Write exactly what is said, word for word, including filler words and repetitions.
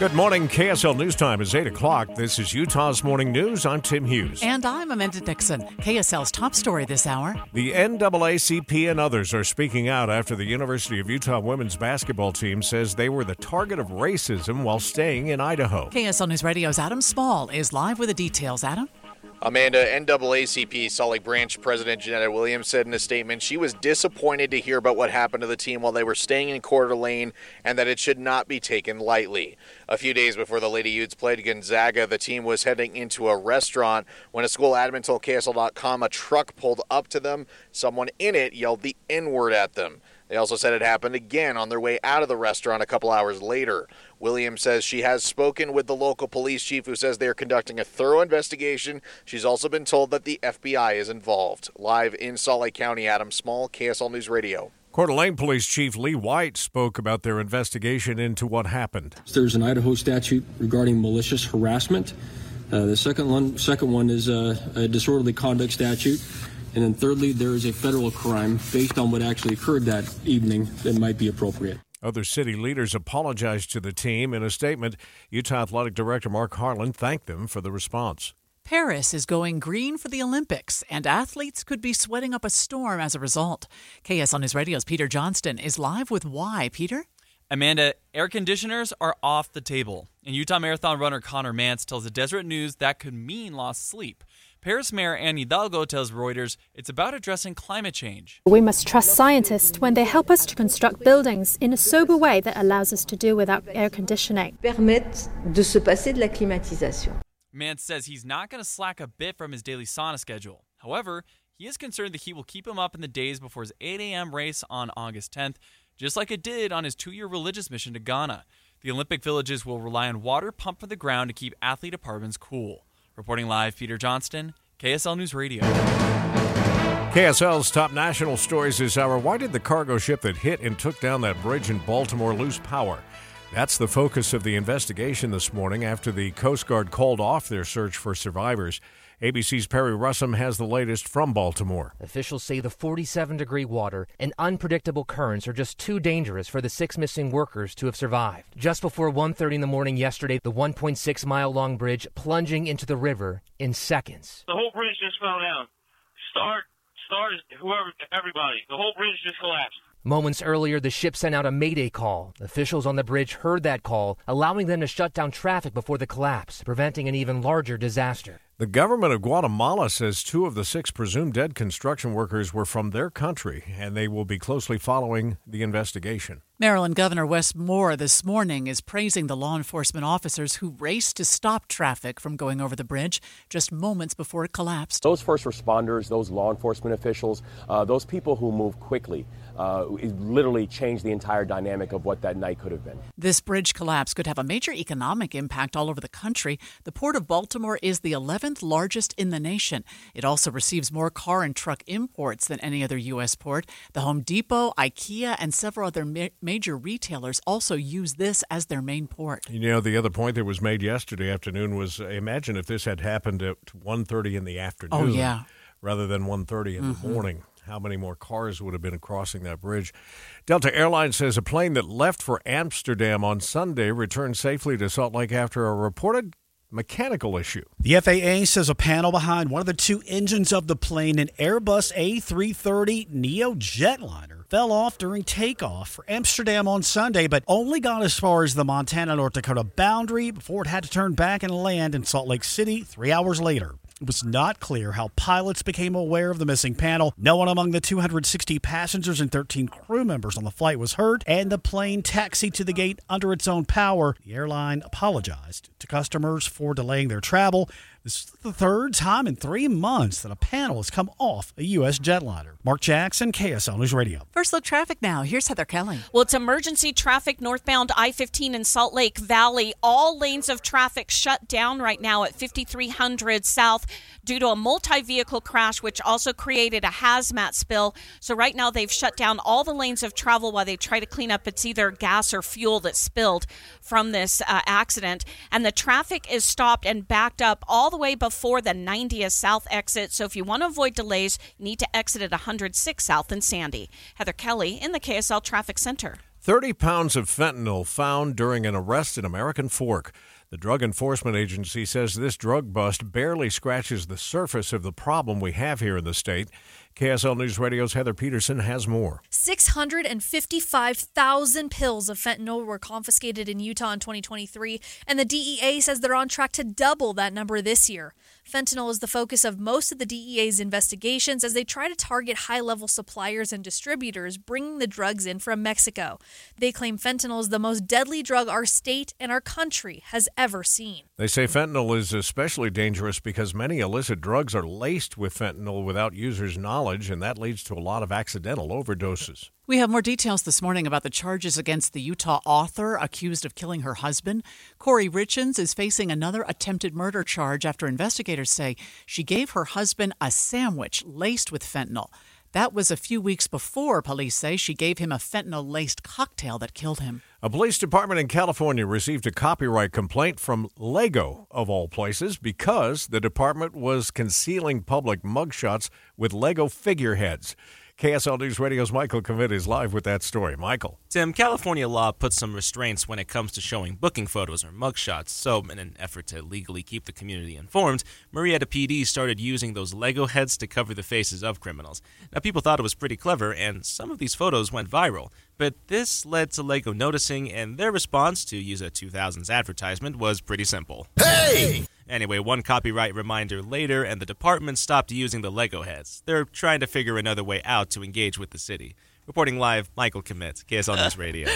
Good morning. K S L News Time is eight o'clock. This is Utah's Morning News. I'm Tim Hughes. And I'm Amanda Dixon. K S L's top story this hour. The N double A C P and others are speaking out after the University of Utah women's basketball team says they were the target of racism while staying in Idaho. K S L News Radio's Adam Small is live with the details. Adam? Amanda, N double A C P Salt Lake Branch President Janetta Williams said in a statement she was disappointed to hear about what happened to the team while they were staying in Coeur d'Alene and that it should not be taken lightly. A few days before the Lady Utes played Gonzaga, the team was heading into a restaurant when a school admin told K S L dot com a truck pulled up to them. Someone in it yelled the N-word at them. They also said it happened again on their way out of the restaurant a couple hours later. Williams says she has spoken with the local police chief who says they are conducting a thorough investigation. She's also been told that the F B I is involved. Live in Salt Lake County, Adam Small, K S L News Radio. Coeur d'Alene Police Chief Lee White spoke about their investigation into what happened. There's an Idaho statute regarding malicious harassment. Uh, the second one, second one is a, a disorderly conduct statute. And then thirdly, there is a federal crime based on what actually occurred that evening that might be appropriate. Other city leaders apologized to the team. In a statement, Utah Athletic Director Mark Harlan thanked them for the response. Paris is going green for the Olympics, and athletes could be sweating up a storm as a result. K S L News Radio's Peter Johnston is live with why. Peter? Amanda, air conditioners are off the table. And Utah Marathon runner Connor Mance tells the Deseret News that could mean lost sleep. Paris Mayor Anne Hidalgo tells Reuters it's about addressing climate change. We must trust scientists when they help us to construct buildings in a sober way that allows us to do without air conditioning. Permettent de se passer de la climatisation. Mance says he's not going to slack a bit from his daily sauna schedule. However, he is concerned the heat will keep him up in the days before his eight a.m. race on August tenth, just like it did on his two-year religious mission to Ghana. The Olympic villages will rely on water pumped from the ground to keep athlete apartments cool. Reporting live, Peter Johnston, K S L News Radio. K S L's top national stories this hour. Why did the cargo ship that hit and took down that bridge in Baltimore lose power? That's the focus of the investigation this morning after the Coast Guard called off their search for survivors. A B C's Perry Russum has the latest from Baltimore. Officials say the forty-seven degree water and unpredictable currents are just too dangerous for the six missing workers to have survived. Just before one thirty in the morning yesterday, the one point six mile long bridge plunging into the river in seconds. The whole bridge just fell down. Start, start, whoever, everybody. The whole bridge just collapsed. Moments earlier, the ship sent out a mayday call. Officials on the bridge heard that call, allowing them to shut down traffic before the collapse, preventing an even larger disaster. The government of Guatemala says two of the six presumed dead construction workers were from their country, and they will be closely following the investigation. Maryland Governor Wes Moore this morning is praising the law enforcement officers who raced to stop traffic from going over the bridge just moments before it collapsed. Those first responders, those law enforcement officials, uh, those people who move quickly, uh, it literally changed the entire dynamic of what that night could have been. This bridge collapse could have a major economic impact all over the country. The Port of Baltimore is the eleventh largest in the nation. It also receives more car and truck imports than any other U S port. The Home Depot, IKEA, and several other ma- major retailers also use this as their main port. You know, the other point that was made yesterday afternoon was, imagine if this had happened at one thirty in the afternoon oh, yeah. rather than one thirty in mm-hmm. the morning. How many more cars would have been crossing that bridge? Delta Airlines says a plane that left for Amsterdam on Sunday returned safely to Salt Lake after a reported mechanical issue. The F A A says a panel behind one of the two engines of the plane, an Airbus A three thirty Neo jetliner, fell off during takeoff for Amsterdam on Sunday, but only got as far as the Montana-North Dakota boundary before it had to turn back and land in Salt Lake City three hours later. It was not clear how pilots became aware of the missing panel. No one among the two hundred sixty passengers and thirteen crew members on the flight was hurt, and the plane taxied to the gate under its own power. The airline apologized to customers for delaying their travel. This is the third time in three months that a panel has come off a U S jetliner. Mark Jackson, K S L News Radio. First look traffic now. Here's Heather Kelly. Well, it's emergency traffic northbound I fifteen in Salt Lake Valley. All lanes of traffic shut down right now at fifty-three hundred South due to a multi-vehicle crash, which also created a hazmat spill. So right now they've shut down all the lanes of travel while they try to clean up. It's either gas or fuel that spilled from this uh, accident. And the traffic is stopped and backed up all the way before the ninetieth South exit. So if you want to avoid delays, you need to exit at one hundred six South in Sandy. Heather Kelly in the K S L Traffic Center. thirty pounds of fentanyl found during an arrest in American Fork. The Drug Enforcement Agency says this drug bust barely scratches the surface of the problem we have here in the state. K S L News Radio's Heather Peterson has more. six hundred fifty-five thousand pills of fentanyl were confiscated in Utah in twenty twenty-three, and the D E A says they're on track to double that number this year. Fentanyl is the focus of most of the D E A's investigations as they try to target high-level suppliers and distributors bringing the drugs in from Mexico. They claim fentanyl is the most deadly drug our state and our country has ever seen. They say fentanyl is especially dangerous because many illicit drugs are laced with fentanyl without users' knowledge, and that leads to a lot of accidental overdoses. We have more details this morning about the charges against the Utah author accused of killing her husband. Corey Richens is facing another attempted murder charge after investigators say she gave her husband a sandwich laced with fentanyl. That was a few weeks before police say she gave him a fentanyl-laced cocktail that killed him. A police department in California received a copyright complaint from Lego, of all places, because the department was concealing public mugshots with Lego figureheads. K S L News Radio's Michael Commit is live with that story. Michael. Tim, California law puts some restraints when it comes to showing booking photos or mugshots. So, in an effort to legally keep the community informed, Marietta P D started using those Lego heads to cover the faces of criminals. Now, people thought it was pretty clever, and some of these photos went viral. But this led to Lego noticing, and their response, to use a two thousands advertisement, was pretty simple. Hey! Anyway, one copyright reminder later, and the department stopped using the Lego heads. They're trying to figure another way out to engage with the city. Reporting live, Michael Commit, K S L News Radio.